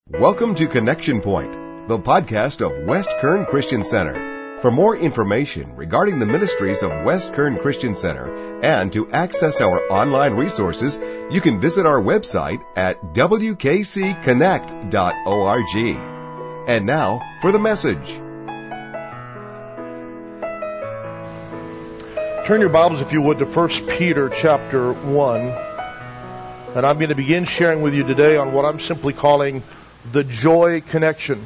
Welcome to Connection Point, the podcast of West Kern Christian Center. For more information regarding the ministries of West Kern Christian Center and to access our online resources, you can visit our website at wkcconnect.org. And now for the message. Turn your Bibles, if you would, to 1 Peter chapter 1. And I'm going to begin sharing with you today on what I'm simply calling the joy connection.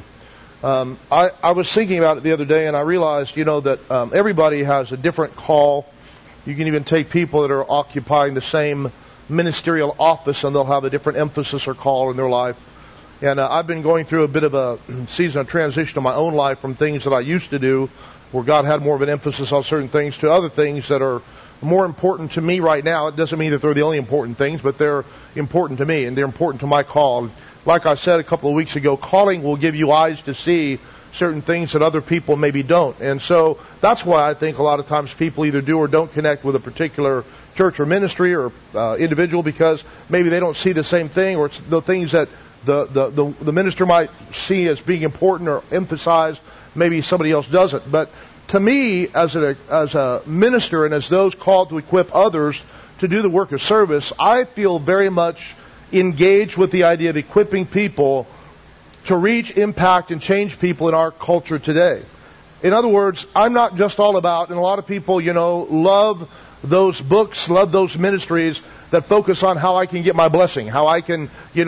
I was thinking about it the other day, and I realized, that everybody has a different call. You can even take people that are occupying the same ministerial office, and they'll have a different emphasis or call in their life. And I've been going through a bit of a season of transition in my own life from things that I used to do, where God had more of an emphasis on certain things, to other things that are more important to me right now. It doesn't mean that they're the only important things, but they're important to me, and they're important to my call. Like I said a couple of weeks ago, calling will give you eyes to see certain things that other people maybe don't. And so that's why I think a lot of times people either do or don't connect with a particular church or ministry or individual, because maybe they don't see the same thing, or it's the things that the minister might see as being important or emphasize, maybe somebody else doesn't. But to me, as a minister and as those called to equip others to do the work of service, I feel very much engaged with the idea of equipping people to reach, impact, and change people in our culture today. In other words, I'm not just all about, and a lot of people, love those books, love those ministries that focus on how I can get my blessing, how I can,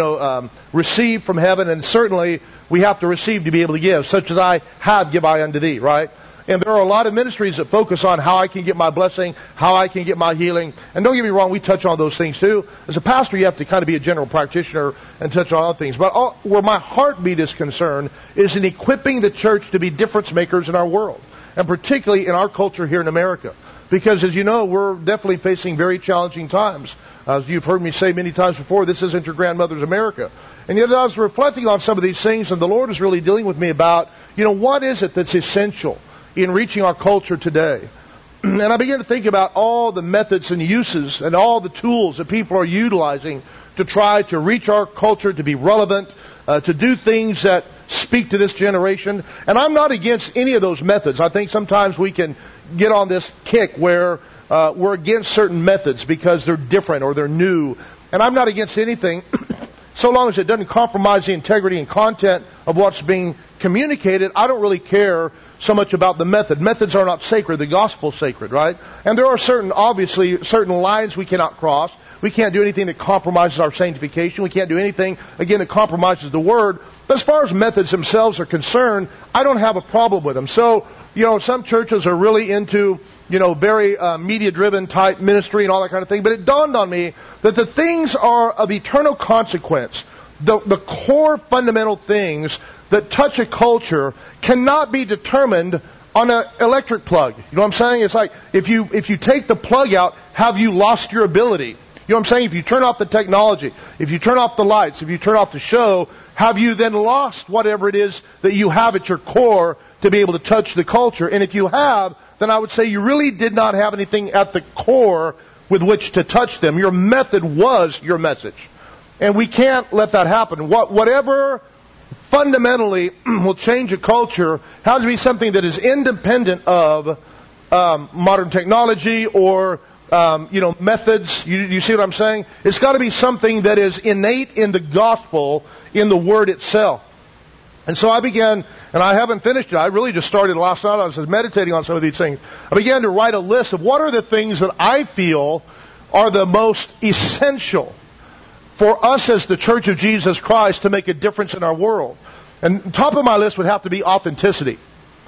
receive from heaven, and certainly we have to receive to be able to give. Such as I have, give I unto thee, right? And there are a lot of ministries that focus on how I can get my blessing, how I can get my healing. And don't get me wrong, we touch on those things too. As a pastor, you have to kind of be a general practitioner and touch on other things. But where my heartbeat is concerned is in equipping the church to be difference makers in our world, and particularly in our culture here in America. Because as you know, we're definitely facing very challenging times. As you've heard me say many times before, this isn't your grandmother's America. And yet I was reflecting on some of these things, and the Lord is really dealing with me about, what is it that's essential in reaching our culture today. And I began to think about all the methods and uses and all the tools that people are utilizing to try to reach our culture, to be relevant, to do things that speak to this generation. And I'm not against any of those methods. I think sometimes we can get on this kick where we're against certain methods because they're different or they're new. And I'm not against anything so long as it doesn't compromise the integrity and content of what's being communicated. I don't really care so much about the method. Methods are not sacred. The gospel is sacred, right? And there are certain lines we cannot cross. We can't do anything that compromises our sanctification. We can't do anything, again, that compromises the word. But as far as methods themselves are concerned, I don't have a problem with them. So, some churches are really into, very media-driven type ministry and all that kind of thing. But it dawned on me that the things are of eternal consequence. The core fundamental things that touch a culture cannot be determined on an electric plug. You know what I'm saying? It's like if you take the plug out, have you lost your ability? You know what I'm saying? If you turn off the technology, if you turn off the lights, if you turn off the show, have you then lost whatever it is that you have at your core to be able to touch the culture? And if you have, then I would say you really did not have anything at the core with which to touch them. Your method was your message. And we can't let that happen. Whatever fundamentally will change a culture has to be something that is independent of modern technology or methods. You see what I'm saying? It's got to be something that is innate in the gospel, in the word itself. And so I began, and I haven't finished it. I really just started last night. I was meditating on some of these things. I began to write a list of what are the things that I feel are the most essential for us as the Church of Jesus Christ to make a difference in our world. And top of my list would have to be authenticity.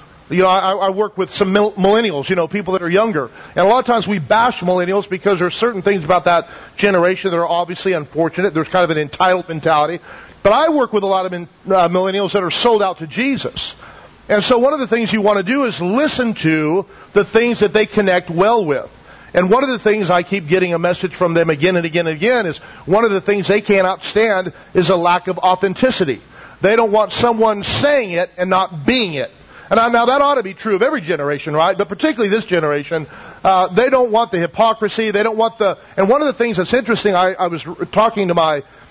I work with some millennials, people that are younger. And a lot of times we bash millennials because there are certain things about that generation that are obviously unfortunate. There's kind of an entitled mentality. But I work with a lot of millennials that are sold out to Jesus. And so one of the things you want to do is listen to the things that they connect well with. And one of the things I keep getting a message from them again and again and again is one of the things they cannot stand is a lack of authenticity. They don't want someone saying it and not being it. And now that ought to be true of every generation, right? But particularly this generation, they don't want the hypocrisy. They don't want and one of the things that's interesting, I was talking to my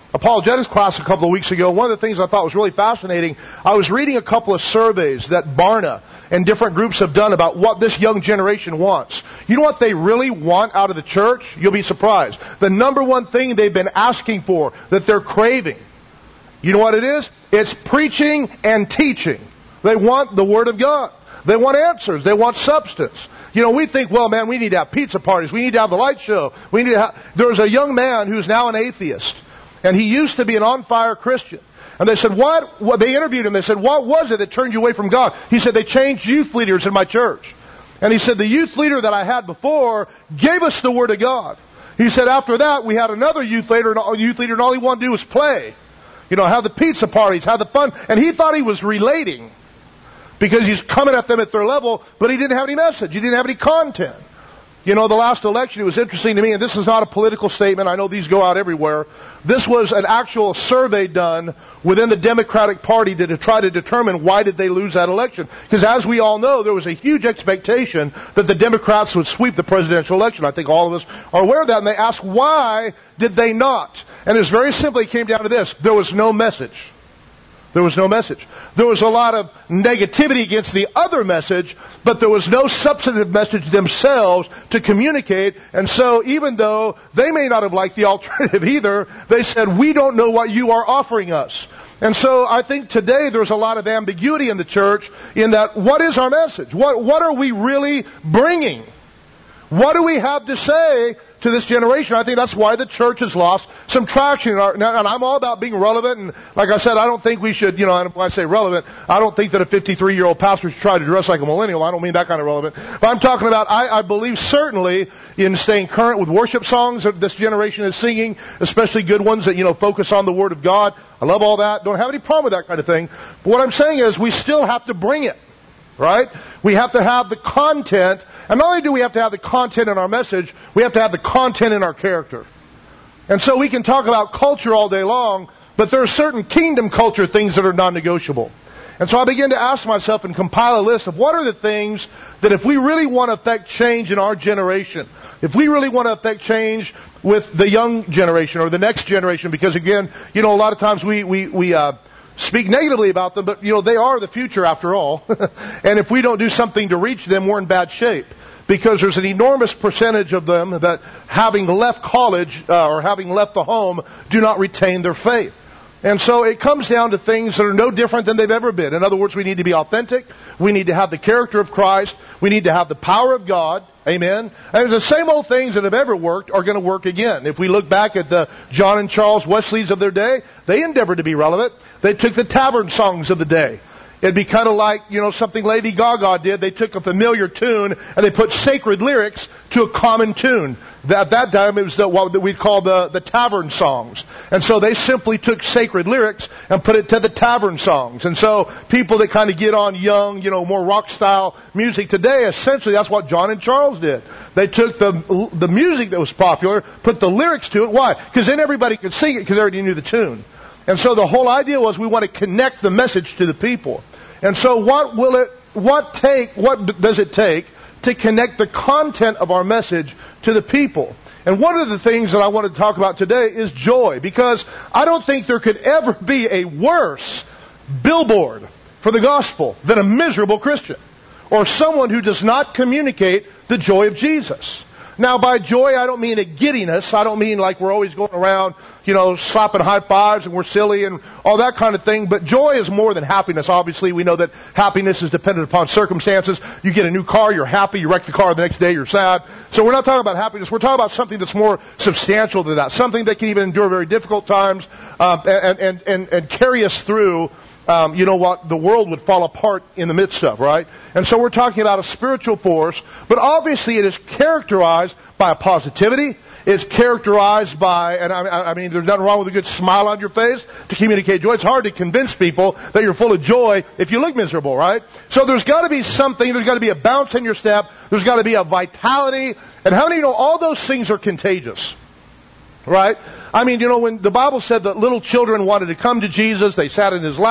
apologetics class a couple of weeks ago, one of the things I thought was really fascinating, I was reading a couple of surveys that Barna and different groups have done about what this young generation wants. You know what they really want out of the church? You'll be surprised. The number one thing they've been asking for, that they're craving, you know what it is? It's preaching and teaching. They want the Word of God. They want answers. They want substance. You know, we think, well, man, we need to have pizza parties. We need to have the light show. We need to have... There's a young man who's now an atheist, and he used to be an on-fire Christian. And they said, what? They interviewed him. They said, what was it that turned you away from God? He said, they changed youth leaders in my church. And he said, the youth leader that I had before gave us the Word of God. He said, after that, we had another youth leader, and all he wanted to do was play. You know, have the pizza parties, have the fun. And he thought he was relating because he's coming at them at their level, but he didn't have any message. He didn't have any content. You know, the last election, it was interesting to me, and this is not a political statement. I know these go out everywhere. This was an actual survey done within the Democratic Party to try to determine why did they lose that election. Because as we all know, there was a huge expectation that the Democrats would sweep the presidential election. I think all of us are aware of that. And they asked, why did they not? And it was very simply came down to this. There was no message. There was no message. There was a lot of negativity against the other message, but there was no substantive message themselves to communicate. And so even though they may not have liked the alternative either, they said, we don't know what you are offering us. And so I think today there's a lot of ambiguity in the church in that, what is our message? What are we really bringing? What do we have to say to this generation? I think that's why the church has lost some traction. And I'm all about being relevant. And like I said, I don't think we should, you know, when I say relevant, I don't think that a 53-year-old pastor should try to dress like a millennial. I don't mean that kind of relevant. But I'm talking about, I believe certainly in staying current with worship songs that this generation is singing, especially good ones that, you know, focus on the Word of God. I love all that. Don't have any problem with that kind of thing. But what I'm saying is we still have to bring it. Right? We have to have the content. And not only do we have to have the content in our message, we have to have the content in our character. And so we can talk about culture all day long, but there are certain kingdom culture things that are non-negotiable. And so I began to ask myself and compile a list of what are the things that if we really want to affect change in our generation, if we really want to affect change with the young generation or the next generation, because again, you know, a lot of times we speak negatively about them, but, you know, they are the future after all. And if we don't do something to reach them, we're in bad shape. Because there's an enormous percentage of them that having left college or having left the home do not retain their faith. And so it comes down to things that are no different than they've ever been. In other words, we need to be authentic. We need to have the character of Christ. We need to have the power of God. Amen. And the same old things that have ever worked are going to work again. If we look back at the John and Charles Wesleys of their day, they endeavored to be relevant. They took the tavern songs of the day. It'd be kind of like, you know, something Lady Gaga did. They took a familiar tune and they put sacred lyrics to a common tune. At that time, it was what we'd call the tavern songs. And so they simply took sacred lyrics and put it to the tavern songs. And so people that kind of get on young, you know, more rock style music today, essentially that's what John and Charles did. They took the music that was popular, put the lyrics to it. Why? Because then everybody could sing it because they already knew the tune. And so the whole idea was we want to connect the message to the people. And so what does it take to connect the content of our message to the people? And one of the things that I want to talk about today is joy, because I don't think there could ever be a worse billboard for the gospel than a miserable Christian or someone who does not communicate the joy of Jesus. Now, by joy, I don't mean a giddiness. I don't mean like we're always going around, you know, slapping high fives and we're silly and all that kind of thing. But joy is more than happiness. Obviously, we know that happiness is dependent upon circumstances. You get a new car, you're happy. You wreck the car the next day, you're sad. So we're not talking about happiness. We're talking about something that's more substantial than that. Something that can even endure very difficult times and carry us through you know what, the world would fall apart in the midst of, right? And so we're talking about a spiritual force, but obviously it is characterized by a positivity. It's characterized by, and I mean, there's nothing wrong with a good smile on your face to communicate joy. It's hard to convince people that you're full of joy if you look miserable, right? So there's got to be something, there's got to be a bounce in your step, there's got to be a vitality, and how many of you know all those things are contagious? Right? I mean, you know, when the Bible said that little children wanted to come to Jesus, they sat in his lap,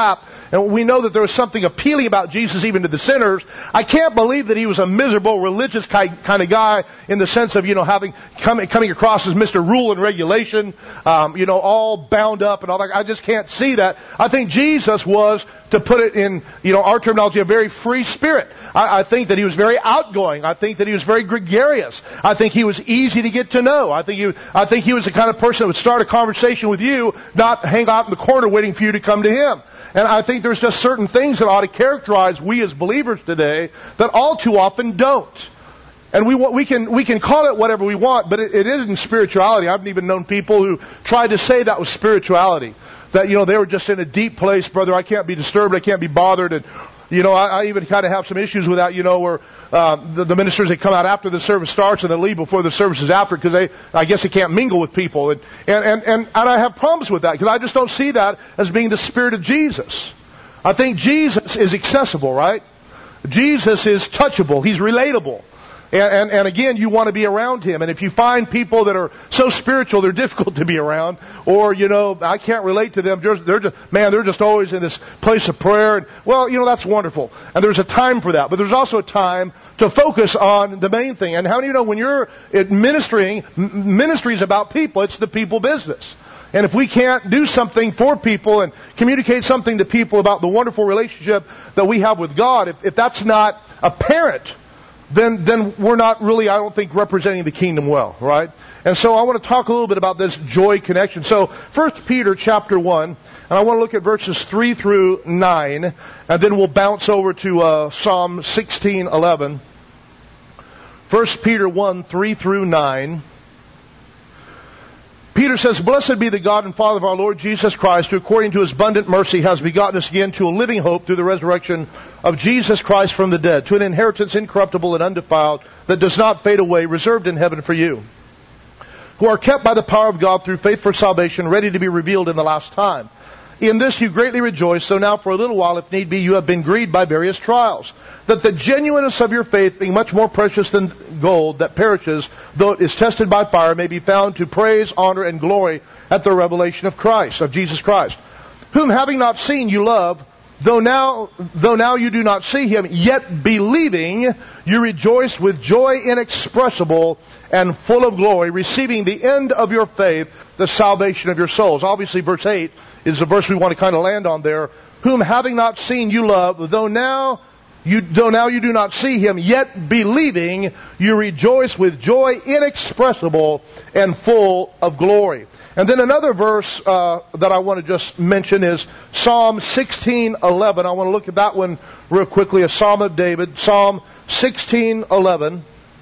and we know that there was something appealing about Jesus even to the sinners. I can't believe that he was a miserable religious kind of guy in the sense of, coming across as Mr. Rule and Regulation, all bound up and all that. I just can't see that. I think Jesus was, to put it in, our terminology, a very free spirit. I think that he was very outgoing. I think that he was very gregarious. I think he was easy to get to know. I think he was the kind of person that would start a conversation with you, not hang out in the corner waiting for you to come to him. And I think there's just certain things that ought to characterize we as believers today that all too often don't. And we can call it whatever we want, but it isn't spirituality. I've even known people who tried to say that was spirituality. That, they were just in a deep place, brother. I can't be disturbed. I can't be bothered. And, I even kind of have some issues with that, where the ministers, they come out after the service starts and they leave before the service is after because I guess they can't mingle with people. And I have problems with that because I just don't see that as being the spirit of Jesus. I think Jesus is accessible, right? Jesus is touchable. He's relatable. And again, you want to be around him. And if you find people that are so spiritual, they're difficult to be around, or, I can't relate to them. They're just always in this place of prayer. And, well, that's wonderful. And there's a time for that. But there's also a time to focus on the main thing. And how do you know when you're ministry is about people, it's the people business. And if we can't do something for people and communicate something to people about the wonderful relationship that we have with God, if that's not apparent, then we're not really, I don't think, representing the kingdom well, right? And so I want to talk a little bit about this joy connection. So 1 Peter chapter 1, and I want to look at verses 3 through 9, and then we'll bounce over to Psalm 16:11. 1 Peter 1, 3 through 9. Peter says, "Blessed be the God and Father of our Lord Jesus Christ, who according to his abundant mercy has begotten us again to a living hope through the resurrection of Jesus Christ from the dead, to an inheritance incorruptible and undefiled that does not fade away, reserved in heaven for you, who are kept by the power of God through faith for salvation, ready to be revealed in the last time. In this you greatly rejoice, though now for a little while, if need be, you have been grieved by various trials, that the genuineness of your faith, being much more precious than gold that perishes, though it is tested by fire, may be found to praise, honor, and glory at the revelation of Christ, of Jesus Christ, whom having not seen you love, though now you do not see him, yet believing you rejoice with joy inexpressible and full of glory, receiving the end of your faith, the salvation of your souls." Obviously, verse 8 is the verse we want to kind of land on there. "Whom having not seen you love, though now you do not see him, yet believing you rejoice with joy inexpressible and full of glory." And then another verse that I want to just mention is Psalm 16:11. I want to look at that one real quickly, a Psalm of David, Psalm 16:11.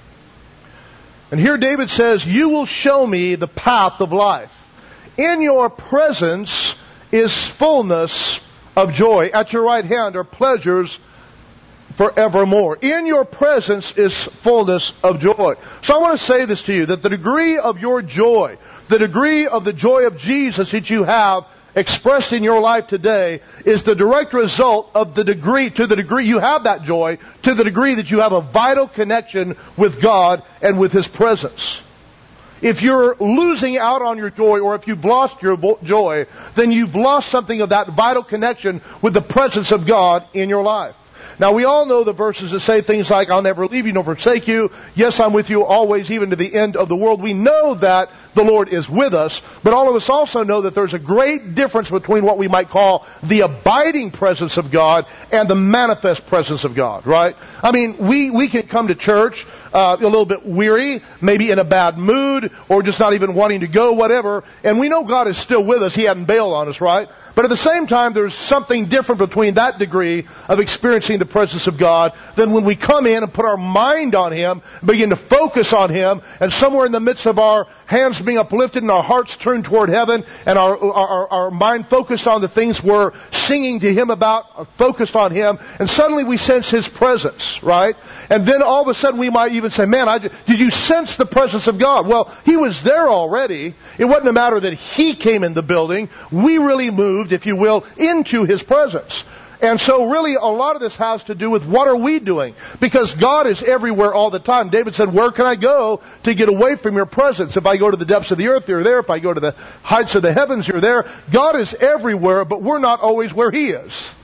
And here David says, "You will show me the path of life. In your presence is fullness of joy. At your right hand are pleasures forevermore." In your presence is fullness of joy. So I want to say this to you, that the degree of your joy, the degree of the joy of Jesus that you have expressed in your life today, is the direct result of to the degree you have that joy, to the degree that you have a vital connection with God and with his presence. If you're losing out on your joy, or if you've lost your joy, then you've lost something of that vital connection with the presence of God in your life. Now, we all know the verses that say things like, "I'll never leave you nor forsake you. Yes, I'm with you always, even to the end of the world." We know that the Lord is with us, but all of us also know that there's a great difference between what we might call the abiding presence of God and the manifest presence of God, right? I mean, we can come to church a little bit weary, maybe in a bad mood, or just not even wanting to go, whatever, and we know God is still with us. He hadn't bailed on us, right? But at the same time, there's something different between that degree of experiencing the presence of God than when we come in and put our mind on him, begin to focus on him, and somewhere in the midst of our hands being uplifted and our hearts turned toward heaven and our mind focused on the things we're singing to him about, focused on him, and suddenly we sense his presence, right? And then all of a sudden we might even say, "Man, did you sense the presence of God?" Well, he was there already. It wasn't a matter that he came in the building. We really moved, if you will, into his presence. And so really a lot of this has to do with what are we doing? Because God is everywhere all the time. David said, "Where can I go to get away from your presence? If I go to the depths of the earth, you're there. If I go to the heights of the heavens, you're there." God is everywhere, but we're not always where he is.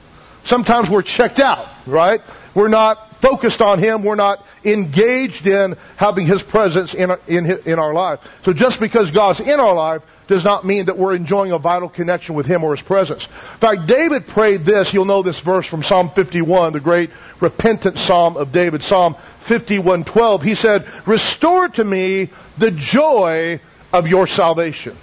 Sometimes we're checked out, right? We're not focused on Him. We're not engaged in having His presence in our life. So just because God's in our life does not mean that we're enjoying a vital connection with Him or His presence. In fact, David prayed this. You'll know this verse from Psalm 51, the great repentant psalm of David. Psalm 51:12. He said, "Restore to me the joy of your salvation."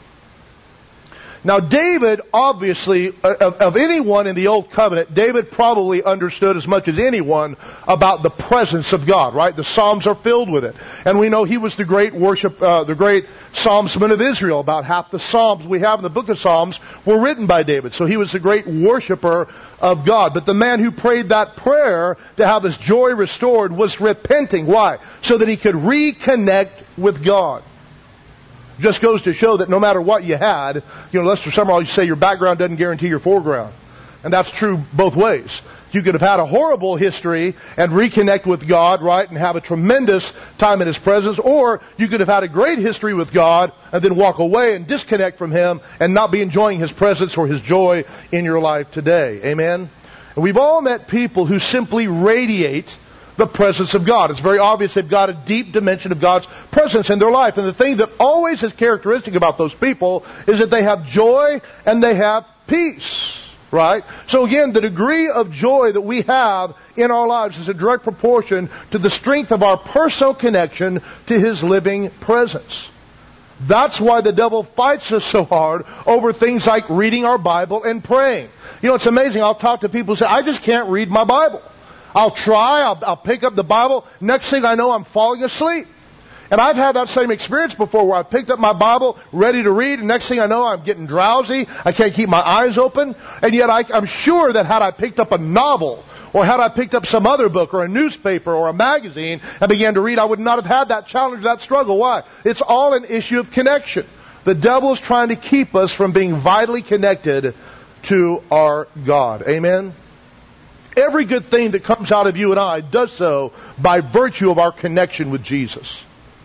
Now, David, obviously, of anyone in the Old Covenant, David probably understood as much as anyone about the presence of God, right? The Psalms are filled with it. And we know he was the great the great psalmsman of Israel. About half the Psalms we have in the book of Psalms were written by David. So he was the great worshiper of God. But the man who prayed that prayer to have his joy restored was repenting. Why? So that he could reconnect with God. Just goes to show that no matter what you had, Lester Summerall used to say your background doesn't guarantee your foreground. And that's true both ways. You could have had a horrible history and reconnect with God, right, and have a tremendous time in His presence, or you could have had a great history with God and then walk away and disconnect from Him and not be enjoying His presence or His joy in your life today. Amen? And we've all met people who simply radiate the presence of God. It's very obvious they've got a deep dimension of God's presence in their life. And the thing that always is characteristic about those people is that they have joy and they have peace. Right? So again, the degree of joy that we have in our lives is a direct proportion to the strength of our personal connection to His living presence. That's why the devil fights us so hard over things like reading our Bible and praying. It's amazing. I'll talk to people who say, I just can't read my Bible. I'll try, I'll pick up the Bible. Next thing I know, I'm falling asleep. And I've had that same experience before where I picked up my Bible, ready to read, and next thing I know, I'm getting drowsy. I can't keep my eyes open. And yet I'm sure that had I picked up a novel, or had I picked up some other book, or a newspaper, or a magazine, and began to read, I would not have had that challenge, that struggle. Why? It's all an issue of connection. The devil is trying to keep us from being vitally connected to our God. Amen? Every good thing that comes out of you and I does so by virtue of our connection with Jesus.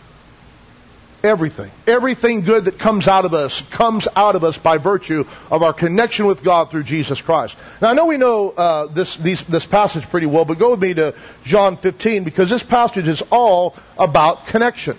Everything. Everything good that comes out of us by virtue of our connection with God through Jesus Christ. Now I know we know this passage pretty well, but go with me to John 15 because this passage is all about connection.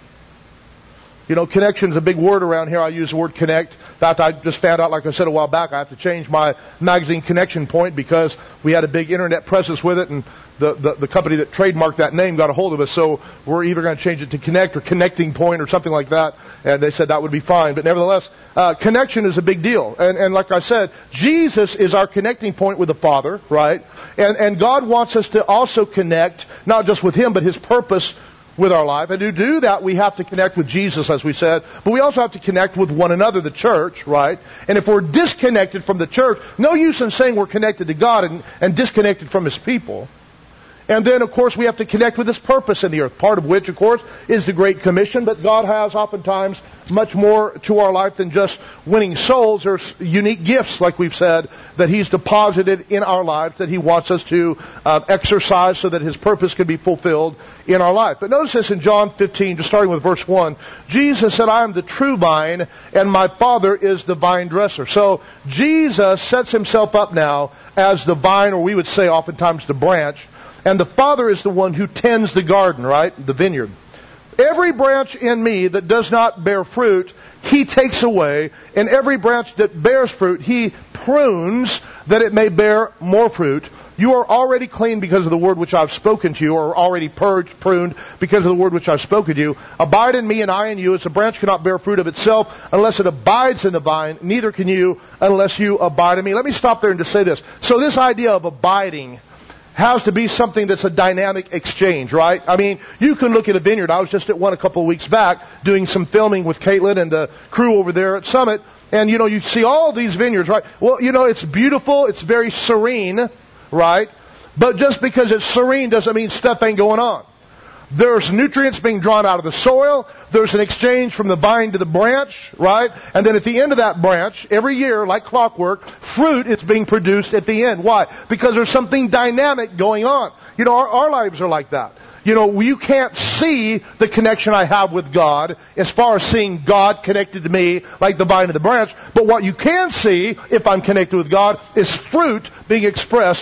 Connection is a big word around here. I use the word connect. In fact, I just found out, like I said a while back, I have to change my magazine Connection Point because we had a big internet presence with it, and the company that trademarked that name got a hold of us. So we're either going to change it to Connect or Connecting Point or something like that. And they said that would be fine. But nevertheless, connection is a big deal. And like I said, Jesus is our connecting point with the Father, right? And God wants us to also connect, not just with Him, but His purpose with our life. And to do that, we have to connect with Jesus, as we said, but we also have to connect with one another, the church, right? And if we're disconnected from the church, no use in saying we're connected to God and disconnected from His people. And then, of course, we have to connect with His purpose in the earth, part of which, of course, is the Great Commission. But God has oftentimes much more to our life than just winning souls. There's unique gifts, like we've said, that He's deposited in our lives that He wants us to exercise so that His purpose can be fulfilled in our life. But notice this in John 15, just starting with verse 1. Jesus said, I am the true vine, and my Father is the vine dresser. So Jesus sets Himself up now as the vine, or we would say oftentimes the branch. And the Father is the one who tends the garden, right? The vineyard. Every branch in me that does not bear fruit, He takes away. And every branch that bears fruit, He prunes that it may bear more fruit. You are already clean because of the word which I've spoken to you, or already purged, pruned because of the word which I've spoken to you. Abide in me and I in you, as a branch cannot bear fruit of itself unless it abides in the vine. Neither can you unless you abide in me. Let me stop there and just say this. So this idea of abiding has to be something that's a dynamic exchange, right? I mean, you can look at a vineyard. I was just at one a couple of weeks back doing some filming with Caitlin and the crew over there at Summit. And, you see all these vineyards, right? Well, it's beautiful. It's very serene, right? But just because it's serene doesn't mean stuff ain't going on. There's nutrients being drawn out of the soil. There's an exchange from the vine to the branch, right? And then at the end of that branch, every year, like clockwork, fruit is being produced at the end. Why? Because there's something dynamic going on. Our lives are like that. You can't see the connection I have with God as far as seeing God connected to me like the vine to the branch. But what you can see, if I'm connected with God, is fruit being expressed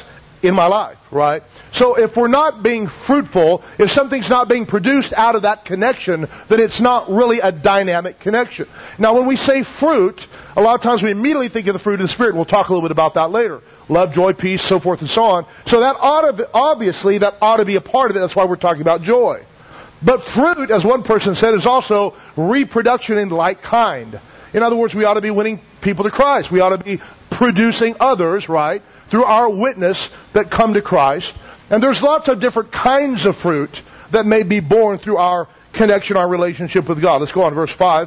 in my life, right? So if we're not being fruitful, if something's not being produced out of that connection, then it's not really a dynamic connection. Now when we say fruit, a lot of times we immediately think of the fruit of the Spirit. We'll talk a little bit about that later. Love, joy, peace, so forth and so on. So that obviously ought to be a part of it. That's why we're talking about joy. But fruit, as one person said, is also reproduction in like kind. In other words, we ought to be winning people to Christ. We ought to be producing others, right, through our witness that come to Christ. And there's lots of different kinds of fruit that may be born through our connection, our relationship with God. Let's go on, verse 5.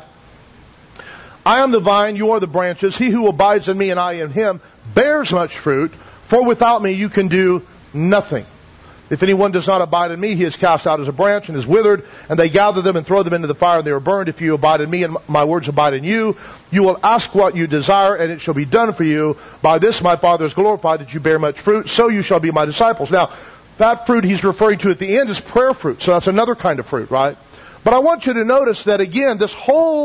I am the vine, you are the branches. He who abides in me and I in him bears much fruit, for without me you can do nothing. If anyone does not abide in me, he is cast out as a branch and is withered, and they gather them and throw them into the fire, and they are burned. If you abide in me and my words abide in you, you will ask what you desire, and it shall be done for you. By this my Father is glorified, that you bear much fruit, so you shall be my disciples. Now, that fruit he's referring to at the end is prayer fruit, so that's another kind of fruit, right? But I want you to notice that again, the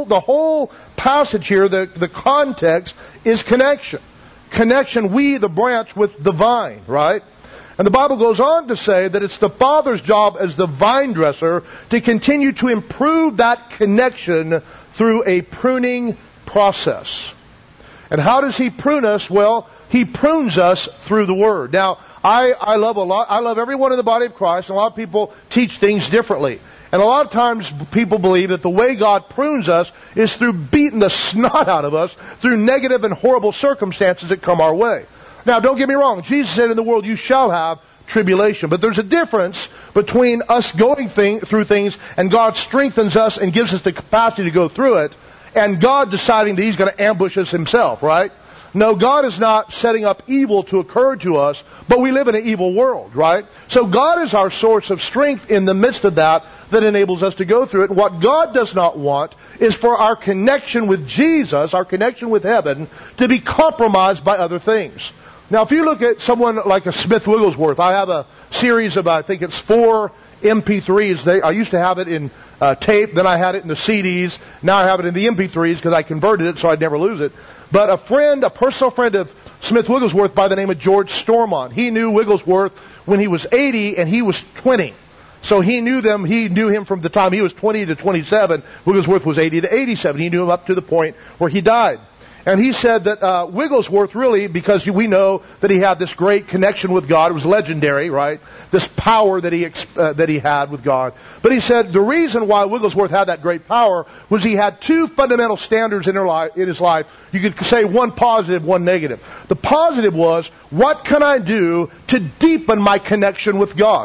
whole passage here, the context is connection. Connection, we, the branch, with the vine, right? And the Bible goes on to say that it's the Father's job as the vine dresser to continue to improve that connection through a pruning process. And how does He prune us? Well, He prunes us through the Word. Now, I love everyone in the body of Christ, and a lot of people teach things differently. And a lot of times people believe that the way God prunes us is through beating the snot out of us through negative and horrible circumstances that come our way. Now, don't get me wrong. Jesus said in the world you shall have tribulation. But there's a difference between us going through things and God strengthens us and gives us the capacity to go through it, and God deciding that He's going to ambush us Himself, right? No, God is not setting up evil to occur to us, but we live in an evil world, right? So God is our source of strength in the midst of that enables us to go through it. And what God does not want is for our connection with Jesus, our connection with heaven, to be compromised by other things. Now, if you look at someone like a Smith Wigglesworth, I have a series of, I think it's 4 MP3s. I used to have it in tape, then I had it in the CDs. Now I have it in the MP3s because I converted it so I'd never lose it. But a personal friend of Smith Wigglesworth by the name of George Stormont, he knew Wigglesworth when he was 80 and he was 20. So he knew him from the time he was 20 to 27. Wigglesworth was 80 to 87. He knew him up to the point where he died. And he said that Wigglesworth really, because we know that he had this great connection with God, it was legendary, right? This power that he had with God. But he said the reason why Wigglesworth had that great power was he had 2 fundamental standards in his life. You could say one positive, one negative. The positive was, what can I do to deepen my connection with God?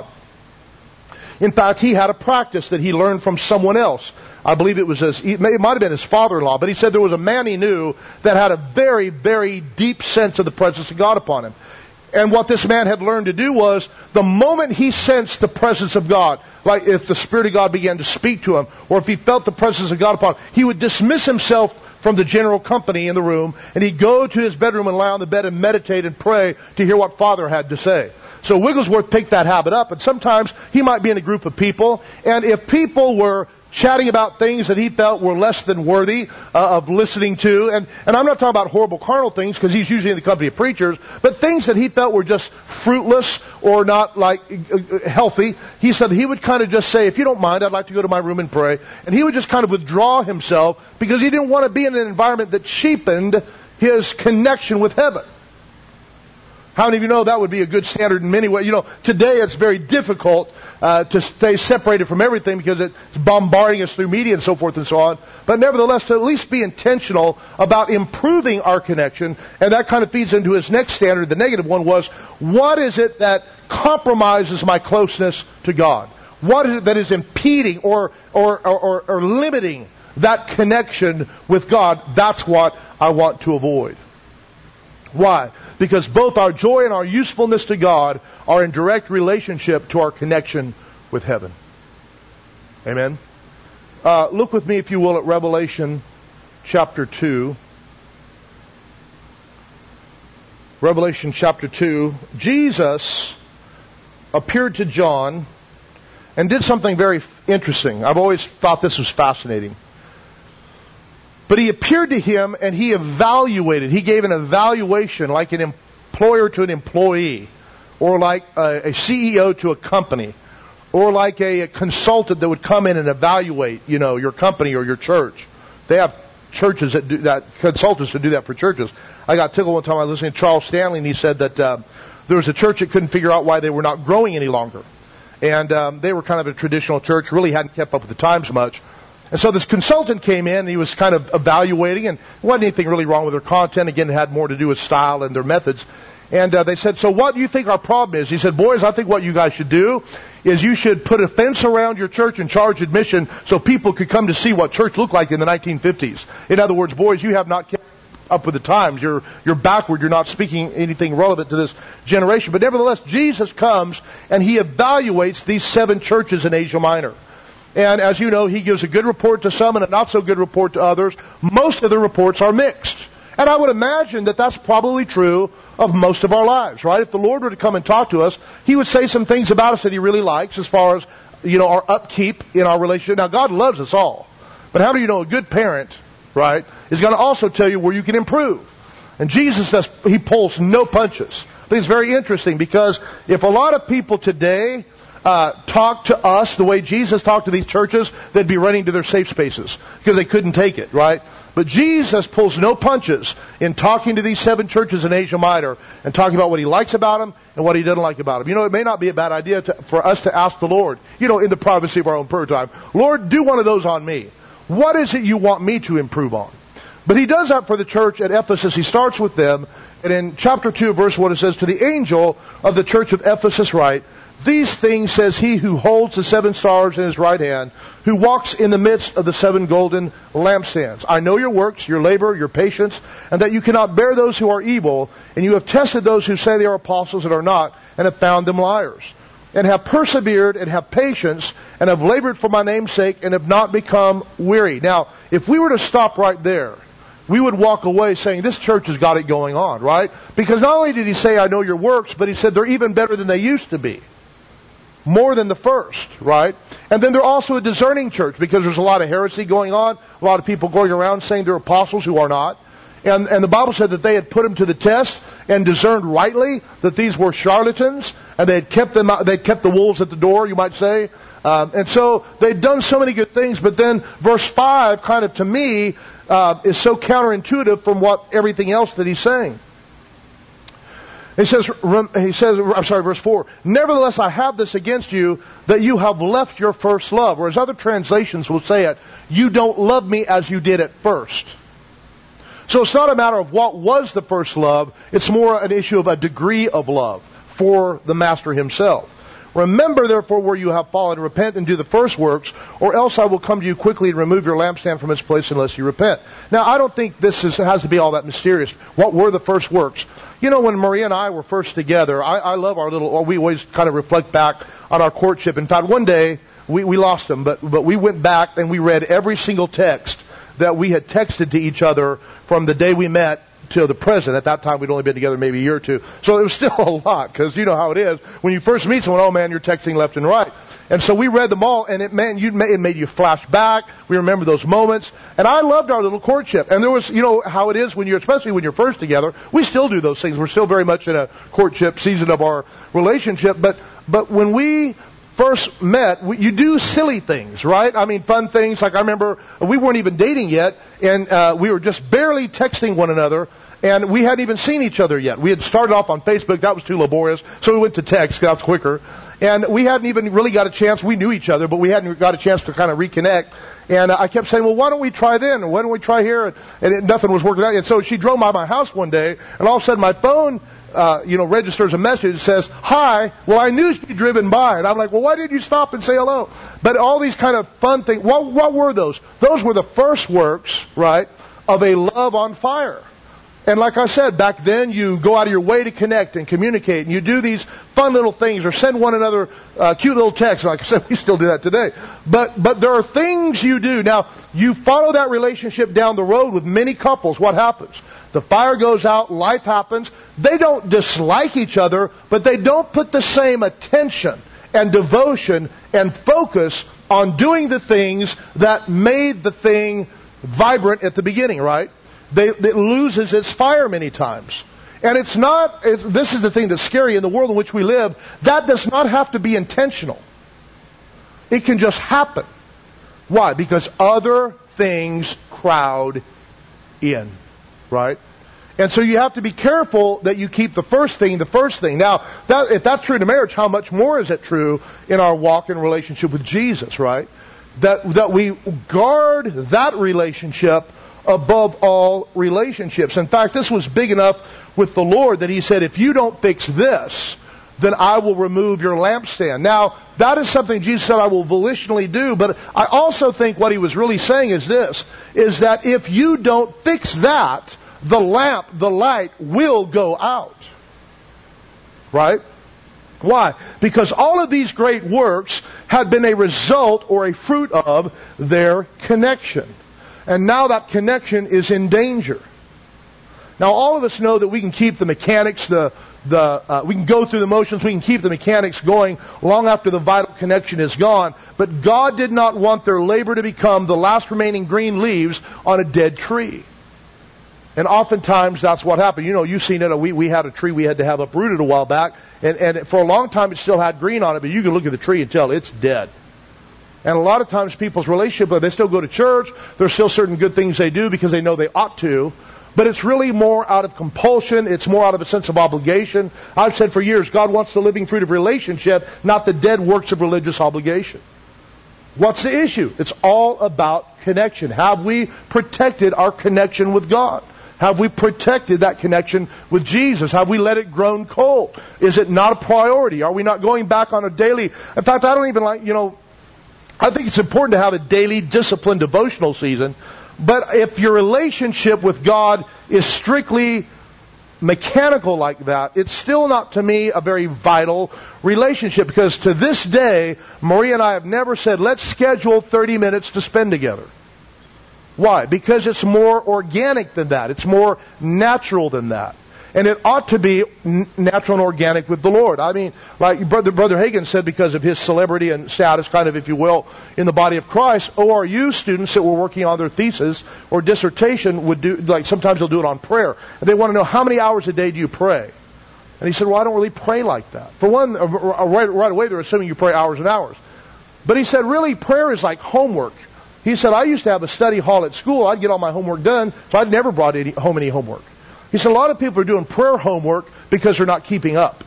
In fact, he had a practice that he learned from someone else. I believe it might have been his father-in-law, but he said there was a man he knew that had a very, very deep sense of the presence of God upon him. And what this man had learned to do was, the moment he sensed the presence of God, like if the Spirit of God began to speak to him, or if he felt the presence of God upon him, he would dismiss himself from the general company in the room, and he'd go to his bedroom and lie on the bed and meditate and pray to hear what Father had to say. So Wigglesworth picked that habit up, and sometimes he might be in a group of people, and if people were chatting about things that he felt were less than worthy of listening to, and I'm not talking about horrible carnal things, because he's usually in the company of preachers, but things that he felt were just fruitless or not healthy, he said he would kind of just say, if you don't mind, I'd like to go to my room and pray, and he would just kind of withdraw himself because he didn't want to be in an environment that cheapened his connection with heaven. How many of you know that would be a good standard in many ways? You know, today it's very difficult to stay separated from everything because it's bombarding us through media and so forth and so on. But nevertheless, to at least be intentional about improving our connection, and that kind of feeds into his next standard. The negative one was, what is it that compromises my closeness to God? What is it that is impeding or limiting that connection with God? That's what I want to avoid. Why? Because both our joy and our usefulness to God are in direct relationship to our connection with heaven. Amen? Look with me, if you will, at Revelation chapter 2. Revelation chapter 2. Jesus appeared to John and did something very interesting. I've always thought this was fascinating. But he appeared to him and he evaluated. He gave an evaluation like an employer to an employee. or like a CEO to a company, or like a consultant that would come in and evaluate, your company or your church. They have churches that do that, consultants that do that for churches. I got tickled one time. I was listening to Charles Stanley, and he said that there was a church that couldn't figure out why they were not growing any longer. And they were kind of a traditional church, really hadn't kept up with the times much. And so this consultant came in, and he was kind of evaluating, and there wasn't anything really wrong with their content. Again, it had more to do with style and their methods. And they said, so what do you think our problem is? He said, boys, I think what you guys should do is you should put a fence around your church and charge admission so people could come to see what church looked like in the 1950s. In other words, boys, you have not kept up with the times. You're backward. You're not speaking anything relevant to this generation. But nevertheless, Jesus comes and he evaluates these 7 churches in Asia Minor. And as you know, he gives a good report to some and a not so good report to others. Most of the reports are mixed. And I would imagine that that's probably true of most of our lives, right? If the Lord were to come and talk to us, he would say some things about us that he really likes as far as, our upkeep in our relationship. Now, God loves us all. But how do you know a good parent, right, is going to also tell you where you can improve? And Jesus he pulls no punches. I think it's very interesting because if a lot of people today talk to us the way Jesus talked to these churches, they'd be running to their safe spaces because they couldn't take it, right? But Jesus pulls no punches in talking to these 7 churches in Asia Minor and talking about what he likes about them and what he doesn't like about them. It may not be a bad idea for us to ask the Lord, in the privacy of our own prayer time, Lord, do one of those on me. What is it you want me to improve on? But he does that for the church at Ephesus. He starts with them, and in chapter 2, verse 1, it says, to the angel of the church of Ephesus write, these things says he who holds the 7 stars in his right hand, who walks in the midst of the 7 golden lampstands. I know your works, your labor, your patience, and that you cannot bear those who are evil, and you have tested those who say they are apostles and are not, and have found them liars. And have persevered, and have patience, and have labored for my name's sake, and have not become weary. Now, if we were to stop right there, we would walk away saying, this church has got it going on, right? Because not only did he say, I know your works, but he said they're even better than they used to be. More than the first, right? And then they're also a discerning church because there's a lot of heresy going on, a lot of people going around saying they're apostles who are not. And the Bible said that they had put them to the test and discerned rightly that these were charlatans, and they had kept them out, they'd kept the wolves at the door, you might say. And so they'd done so many good things, but then verse 5 kind of to me is so counterintuitive from what everything else that he's saying. He says, verse 4, nevertheless I have this against you, that you have left your first love. Or as other translations will say it, you don't love me as you did at first. So it's not a matter of what was the first love, it's more an issue of a degree of love for the Master himself. Remember, therefore, where you have fallen, repent and do the first works, or else I will come to you quickly and remove your lampstand from its place unless you repent. Now, I don't think this has to be all that mysterious. What were the first works? When Maria and I were first together, I love we always kind of reflect back on our courtship. In fact, one day, we lost them, but we went back and we read every single text that we had texted to each other from the day we met to the present. At that time, we'd only been together maybe a year or two. So it was still a lot, because you know how it is. When you first meet someone, oh man, you're texting left and right. And so we read them all, and it made you flash back. We remember those moments. And I loved our little courtship. And there was, how it is especially when you're first together. We still do those things. We're still very much in a courtship season of our relationship. But when we first met, you do silly things, right? I mean, fun things. Like I remember we weren't even dating yet, and we were just barely texting one another, and we hadn't even seen each other yet. We had started off on Facebook. That was too laborious, so we went to text. That was quicker. And we hadn't even really got a chance. We knew each other, but we hadn't got a chance to kind of reconnect. And I kept saying, well, why don't we try then? And why don't we try here? And nothing was working out. And so she drove by my house one day, and all of a sudden my phone registers a message that says, hi, well, I knew you'd driven by. And I'm like, well, why didn't you stop and say hello? But all these kind of fun things, what were those? Those were the first works, right, of a love on fire. And like I said, back then you go out of your way to connect and communicate, and you do these fun little things or send one another cute little texts. Like I said, we still do that today. But there are things you do. Now, you follow that relationship down the road with many couples. What happens? The fire goes out, life happens. They don't dislike each other, but they don't put the same attention and devotion and focus on doing the things that made the thing vibrant at the beginning, right? It loses its fire many times. And this is the thing that's scary in the world in which we live, that does not have to be intentional. It can just happen. Why? Because other things crowd in, right? And so you have to be careful that you keep the first thing. Now, if that's true in marriage, how much more is it true in our walk and relationship with Jesus, right? That we guard that relationship above all relationships. In fact, this was big enough with the Lord that He said, if you don't fix this, then I will remove your lampstand. Now, that is something Jesus said I will volitionally do, but I also think what He was really saying is this, is that if you don't fix that, the light will go out. Right? Why? Because all of these great works had been a result or a fruit of their connection. And now that connection is in danger. Now all of us know that we can keep the mechanics, we can go through the motions, we can keep the mechanics going long after the vital connection is gone. But God did not want their labor to become the last remaining green leaves on a dead tree. And oftentimes that's what happened. You know, you've seen it. We had a tree we had to have uprooted a while back. And for a long time it still had green on it, but you can look at the tree and tell it's dead. And a lot of times people's relationship, they still go to church. There's still certain good things they do because they know they ought to. But it's really more out of compulsion. It's more out of a sense of obligation. I've said for years, God wants the living fruit of relationship, not the dead works of religious obligation. What's the issue? It's all about connection. Have we protected our connection with God? Have we protected that connection with Jesus? Have we let it grow cold? Is it not a priority? Are we not going back on a daily... In fact, I don't even like, I think it's important to have a daily disciplined devotional season. But if your relationship with God is strictly mechanical like that, it's still not, to me, a very vital relationship. Because to this day, Maria and I have never said, let's schedule 30 minutes to spend together. Why? Because it's more organic than that. It's more natural than that. And it ought to be natural and organic with the Lord. I mean, like Brother Hagin said, because of his celebrity and status, kind of, if you will, in the body of Christ, ORU students that were working on their thesis or dissertation would do, like sometimes they'll do it on prayer. And they want to know, how many hours a day do you pray? And he said, well, I don't really pray like that. For one, right away they're assuming you pray hours and hours. But he said, really, prayer is like homework. He said, I used to have a study hall at school. I'd get all my homework done, so I'd never brought home any homework. He said, a lot of people are doing prayer homework because they're not keeping up.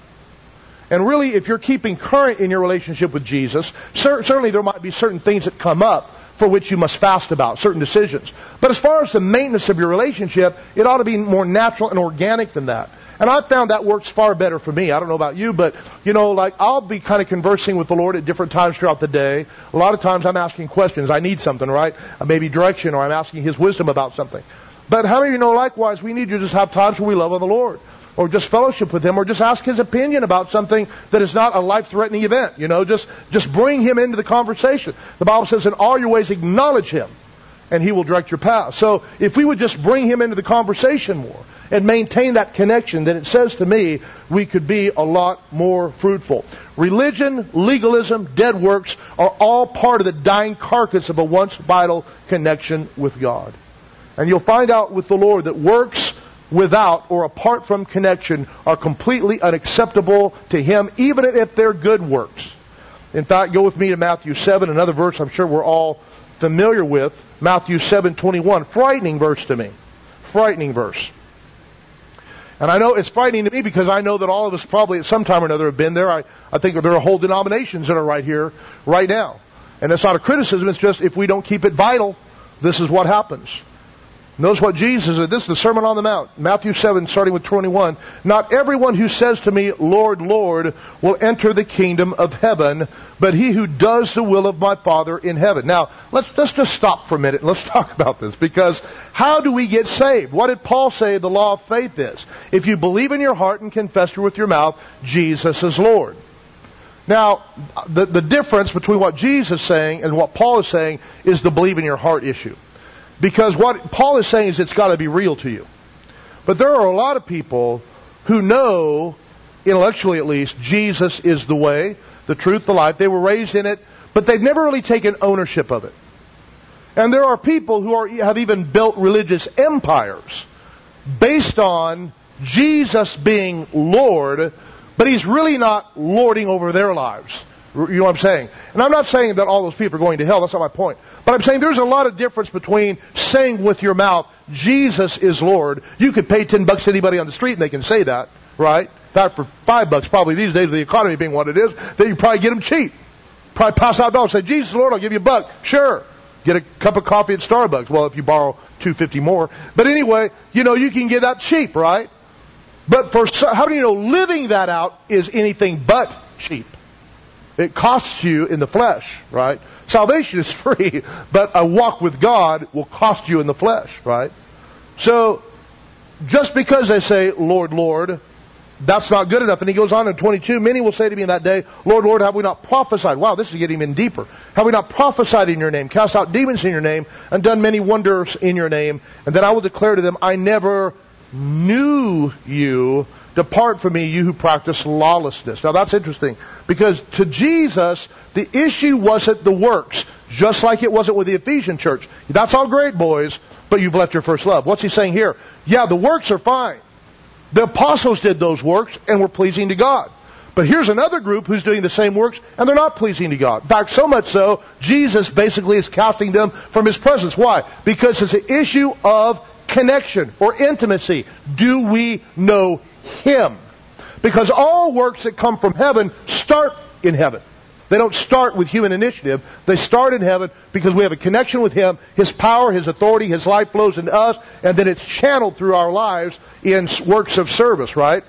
And really, if you're keeping current in your relationship with Jesus, certainly there might be certain things that come up for which you must fast about, certain decisions. But as far as the maintenance of your relationship, it ought to be more natural and organic than that. And I've found that works far better for me. I don't know about you, but, I'll be kind of conversing with the Lord at different times throughout the day. A lot of times I'm asking questions. I need something, right? Maybe direction, or I'm asking His wisdom about something. But how many of you know, likewise, we need to just have times where we love on the Lord, or just fellowship with Him, or just ask His opinion about something that is not a life-threatening event. Just bring Him into the conversation. The Bible says, in all your ways acknowledge Him, and He will direct your path. So if we would just bring Him into the conversation more, and maintain that connection, then it says to me, we could be a lot more fruitful. Religion, legalism, dead works are all part of the dying carcass of a once vital connection with God. And you'll find out with the Lord that works without or apart from connection are completely unacceptable to Him, even if they're good works. In fact, go with me to Matthew 7, another verse I'm sure we're all familiar with. Matthew 7:21, frightening verse to me. Frightening verse. And I know it's frightening to me because I know that all of us probably at some time or another have been there. I think there are whole denominations that are right here, right now. And it's not a criticism, it's just if we don't keep it vital, this is what happens. Notice what Jesus said. This is the Sermon on the Mount. Matthew 7, starting with 21. Not everyone who says to me, Lord, Lord, will enter the kingdom of heaven, but he who does the will of my Father in heaven. Now, let's just stop for a minute and let's talk about this. Because how do we get saved? What did Paul say the law of faith is? If you believe in your heart and confess with your mouth, Jesus is Lord. Now, the difference between what Jesus is saying and what Paul is saying is the believe in your heart issue. Because what Paul is saying is it's got to be real to you. But there are a lot of people who know, intellectually at least, Jesus is the way, the truth, the life. They were raised in it, but they've never really taken ownership of it. And there are people who have even built religious empires based on Jesus being Lord, but He's really not lording over their lives. You know what I'm saying? And I'm not saying that all those people are going to hell. That's not my point. But I'm saying there's a lot of difference between saying with your mouth, Jesus is Lord. You could pay $10 to anybody on the street and they can say that, right? In fact, for $5, probably these days, the economy being what it is, then you probably get them cheap. Probably pass out dollars. Say, Jesus is Lord, I'll give you $1. Sure. Get a cup of coffee at Starbucks. Well, if you borrow $2.50 more. But anyway, you can get that cheap, right? But how do you know living that out is anything but cheap? It costs you in the flesh, right? Salvation is free, but a walk with God will cost you in the flesh, right? So, just because they say, Lord, Lord, that's not good enough. And he goes on in 22, many will say to me in that day, Lord, Lord, have we not prophesied? Wow, this is getting even deeper. Have we not prophesied in your name, cast out demons in your name, and done many wonders in your name? And then I will declare to them, I never knew you. Depart from me, you who practice lawlessness. Now that's interesting, because to Jesus, the issue wasn't the works, just like it wasn't with the Ephesian church. That's all great, boys, but you've left your first love. What's he saying here? Yeah, the works are fine. The apostles did those works and were pleasing to God. But here's another group who's doing the same works and they're not pleasing to God. In fact, so much so, Jesus basically is casting them from His presence. Why? Because it's an issue of connection or intimacy. Do we know Him? Because all works that come from heaven start in heaven. They don't start with human initiative. They start in heaven because we have a connection with Him. His power, His authority, His life flows into us, and then it's channeled through our lives in works of service, right?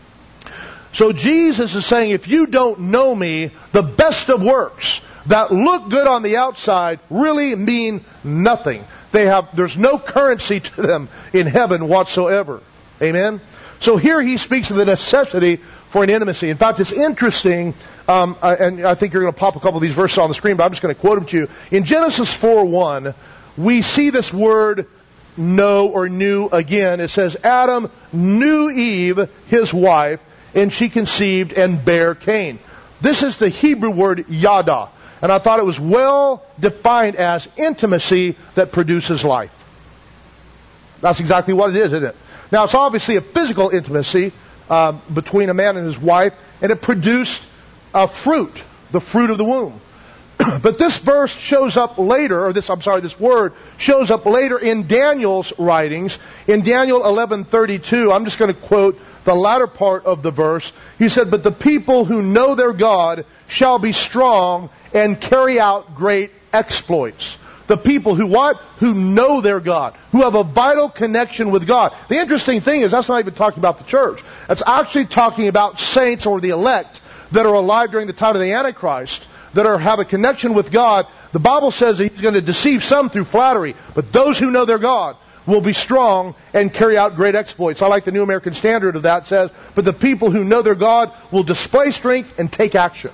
So Jesus is saying, if you don't know me, the best of works that look good on the outside really mean nothing. There's no currency to them in heaven whatsoever. Amen? So here he speaks of the necessity for an intimacy. In fact, it's interesting, and I think you're going to pop a couple of these verses on the screen, but I'm just going to quote them to you. In Genesis 4:1, we see this word know or knew again. It says, Adam knew Eve, his wife, and she conceived and bare Cain. This is the Hebrew word yada. And I thought it was well defined as intimacy that produces life. That's exactly what it is, isn't it? Now, it's obviously a physical intimacy between a man and his wife, and it produced a fruit, the fruit of the womb. But this verse shows up later, this word shows up later in Daniel's writings. In Daniel 11:32, I'm just going to quote the latter part of the verse. He said, but the people who know their God shall be strong and carry out great exploits. The people who what? Who know their God. Who have a vital connection with God. The interesting thing is that's not even talking about the church. That's actually talking about saints or the elect that are alive during the time of the Antichrist, that have a connection with God. The Bible says that He's going to deceive some through flattery. But those who know their God will be strong and carry out great exploits. I like the New American Standard of that. It says, but the people who know their God will display strength and take action.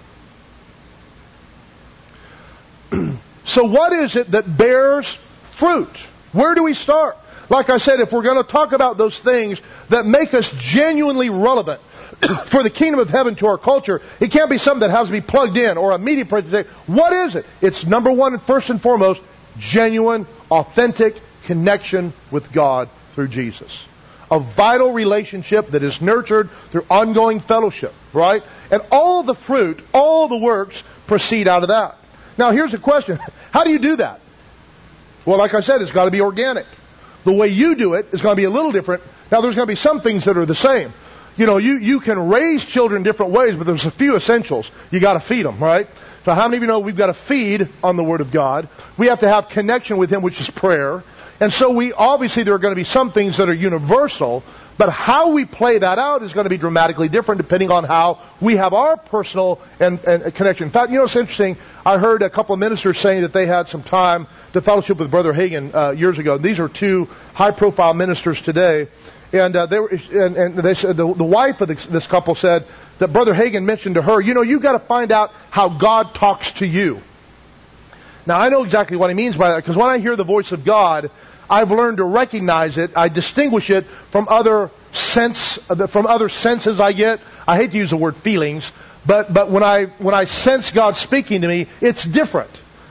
So what is it that bears fruit? Where do we start? Like I said, if we're going to talk about those things that make us genuinely relevant for the kingdom of heaven to our culture, it can't be something that has to be plugged in or a media presentation. What is it? It's number one and first and foremost, genuine, authentic connection with God through Jesus. A vital relationship that is nurtured through ongoing fellowship, right? And all the fruit, all the works proceed out of that. Now here's a question. How do you do that? Well, like I said, it's got to be organic. The way you do it is going to be a little different. Now there's going to be some things that are the same. You can raise children different ways, but there's a few essentials. You got to feed them, right? So how many of you know we've got to feed on the Word of God? We have to have connection with Him, which is prayer. And so obviously there are going to be some things that are universal, but how we play that out is going to be dramatically different depending on how we have our personal and connection. In fact, it's interesting. I heard a couple of ministers saying that they had some time to fellowship with Brother Hagin years ago. These are two high-profile ministers today. And they said the wife of this couple said that Brother Hagin mentioned to her, you got to find out how God talks to you. Now I know exactly what he means by that, because when I hear the voice of God, I've learned to recognize it. I distinguish it from other senses I get. I hate to use the word feelings, but when I sense God speaking to me, it's different.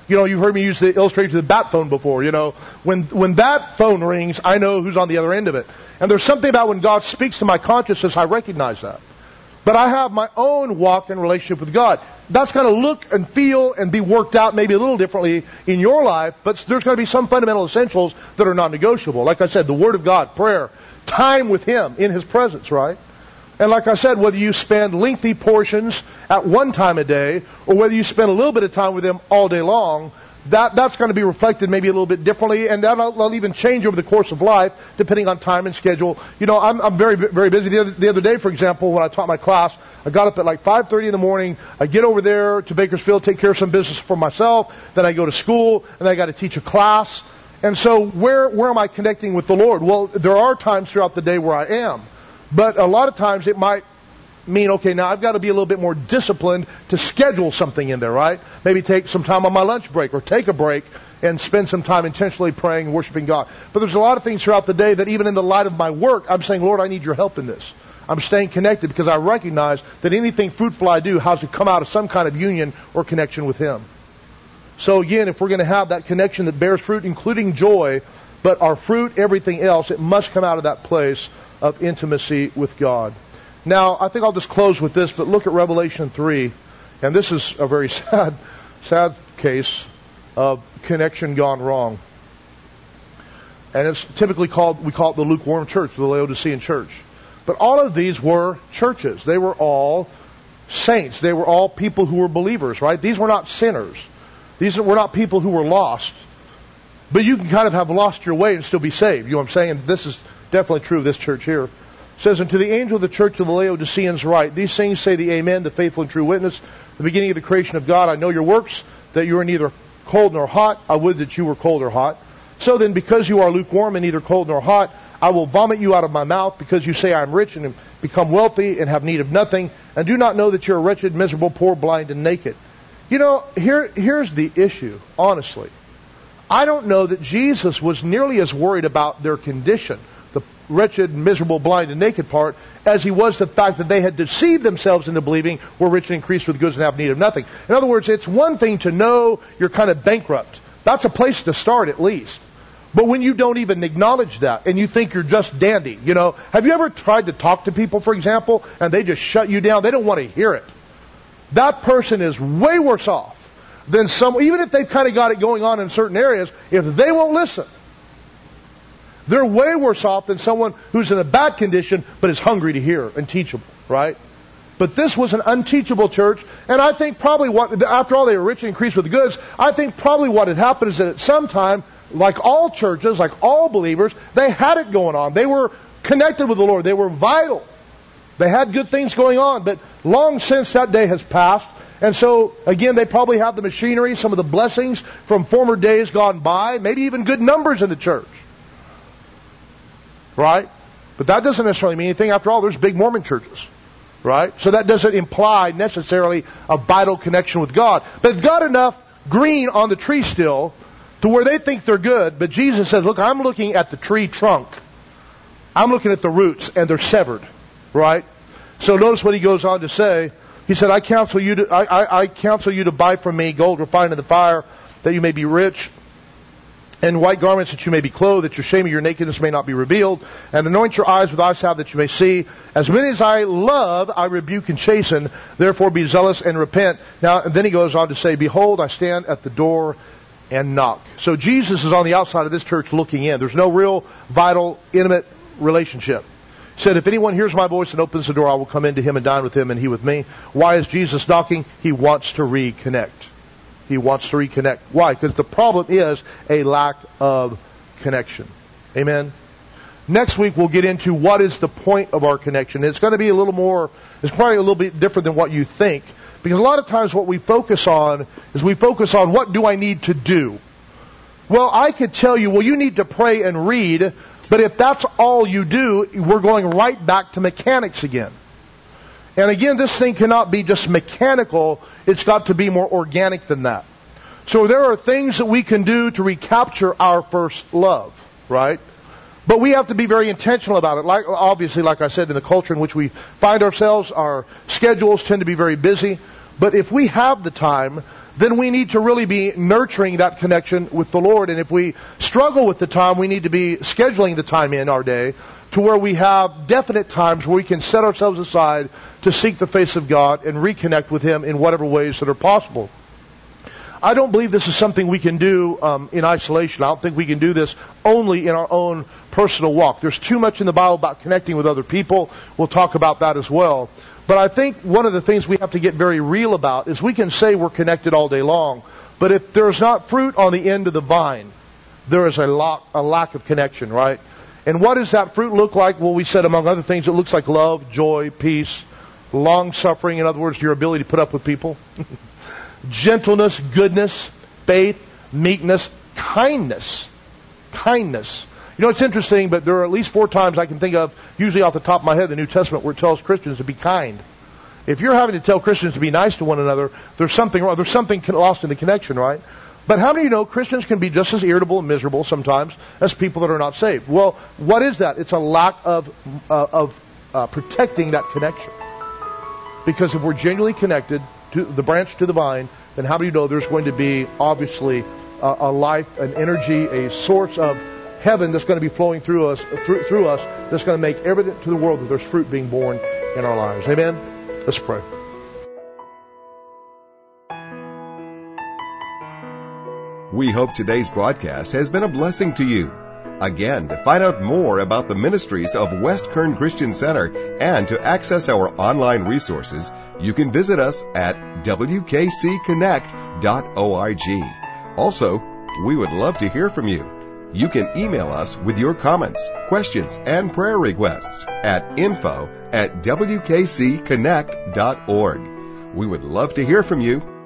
You've heard me use the illustration of the bat phone before. When that phone rings, I know who's on the other end of it. And there's something about when God speaks to my consciousness, I recognize that. But I have my own walk and relationship with God. That's going to look and feel and be worked out maybe a little differently in your life, but there's going to be some fundamental essentials that are non-negotiable. Like I said, the Word of God, prayer, time with Him in His presence, right? And like I said, whether you spend lengthy portions at one time a day, or whether you spend a little bit of time with Him all day long, that's going to be reflected maybe a little bit differently, and that'll even change over the course of life, depending on time and schedule. I'm very, very busy. The other day, for example, when I taught my class, I got up at like 5:30 in the morning. I get over there to Bakersfield, take care of some business for myself. Then I go to school, and then I got to teach a class. And so where am I connecting with the Lord? Well, there are times throughout the day where I am. But a lot of times it might mean, okay, now I've got to be a little bit more disciplined to schedule something in there, right? Maybe take some time on my lunch break or take a break and spend some time intentionally praying and worshiping God. But there's a lot of things throughout the day that even in the light of my work, I'm saying, Lord, I need your help in this. I'm staying connected because I recognize that anything fruitful I do has to come out of some kind of union or connection with Him. So again, if we're going to have that connection that bears fruit, including joy, but our fruit, everything else, it must come out of that place of intimacy with God. Now, I think I'll just close with this, but look at Revelation 3. And this is a very sad case of connection gone wrong. And it's typically we call it the lukewarm church, the Laodicean church. But all of these were churches. They were all saints. They were all people who were believers, right? These were not sinners. These were not people who were lost. But you can kind of have lost your way and still be saved. You know what I'm saying? This is definitely true of this church here. It says, and to the angel of the church of the Laodiceans write, these things say the Amen, the faithful and true witness, the beginning of the creation of God. I know your works, that you are neither cold nor hot. I would that you were cold or hot. So then, because you are lukewarm and neither cold nor hot, I will vomit you out of my mouth, because you say I am rich and have become wealthy and have need of nothing, and do not know that you are wretched, miserable, poor, blind, and naked. Here's the issue, honestly. I don't know that Jesus was nearly as worried about their condition, the wretched, miserable, blind, and naked part, as He was the fact that they had deceived themselves into believing we're rich and increased with goods and have need of nothing. In other words, it's one thing to know you're kind of bankrupt. That's a place to start at least. But when you don't even acknowledge that and you think you're just dandy, have you ever tried to talk to people, for example, and they just shut you down? They don't want to hear it. That person is way worse off than even if they've kind of got it going on in certain areas, if they won't listen. They're way worse off than someone who's in a bad condition but is hungry to hear and teachable, right? But this was an unteachable church, and I think probably after all they were rich and increased with goods, I think probably what had happened is that at some time, like all churches, like all believers, they had it going on. They were connected with the Lord. They were vital. They had good things going on, but long since that day has passed. And so, again, they probably have the machinery, some of the blessings from former days gone by, maybe even good numbers in the church. Right? But that doesn't necessarily mean anything. After all, there's big Mormon churches. Right? So that doesn't imply necessarily a vital connection with God. But they've got enough green on the tree still to where they think they're good. But Jesus says, look, I'm looking at the tree trunk. I'm looking at the roots, and they're severed. Right? So notice what He goes on to say. He said, I counsel you to buy from me gold refined in the fire, that you may be rich, and white garments that you may be clothed, that your shame of your nakedness may not be revealed, and anoint your eyes with eye salve that you may see. As many as I love, I rebuke and chasten. Therefore be zealous and repent. Now, and then He goes on to say, behold, I stand at the door and knock. So Jesus is on the outside of this church looking in. There's no real, vital, intimate relationship. He said, if anyone hears my voice and opens the door, I will come into him and dine with him and he with me. Why is Jesus knocking? He wants to reconnect. He wants to reconnect. Why? Because the problem is a lack of connection. Amen? Next week we'll get into what is the point of our connection. It's going to be it's probably a little bit different than what you think. Because a lot of times what we focus on is what do I need to do? Well, I could tell you, you need to pray and read. But if that's all you do, we're going right back to mechanics again. And again, this thing cannot be just mechanical. It's got to be more organic than that. So there are things that we can do to recapture our first love, right? But we have to be very intentional about it. Obviously, like I said, in the culture in which we find ourselves, our schedules tend to be very busy. But if we have the time, then we need to really be nurturing that connection with the Lord. And if we struggle with the time, we need to be scheduling the time in our day to where we have definite times where we can set ourselves aside to seek the face of God and reconnect with Him in whatever ways that are possible. I don't believe this is something we can do in isolation. I don't think we can do this only in our own personal walk. There's too much in the Bible about connecting with other people. We'll talk about that as well. But I think one of the things we have to get very real about is we can say we're connected all day long, but if there's not fruit on the end of the vine, there is a lack of connection, right? And what does that fruit look like? Well, we said among other things, it looks like love, joy, peace, long-suffering, in other words, your ability to put up with people, gentleness, goodness, faith, meekness, kindness. Kindness. You know, it's interesting, but there are at least 4 times I can think of, usually off the top of my head, in the New Testament, where it tells Christians to be kind. If you're having to tell Christians to be nice to one another, there's something wrong. There's something lost in the connection, right? But how many of you know Christians can be just as irritable and miserable sometimes as people that are not saved? Well, what is that? It's a lack of protecting that connection. Because if we're genuinely connected to the branch to the vine, then how do you know there's going to be obviously a life, an energy, a source of heaven that's going to be flowing through us that's going to make evident to the world that there's fruit being born in our lives. Amen? Let's pray. We hope today's broadcast has been a blessing to you. Again, to find out more about the ministries of West Kern Christian Center and to access our online resources, you can visit us at wkcconnect.org. Also, we would love to hear from you. You can email us with your comments, questions, and prayer requests at info@wkcconnect.org. We would love to hear from you.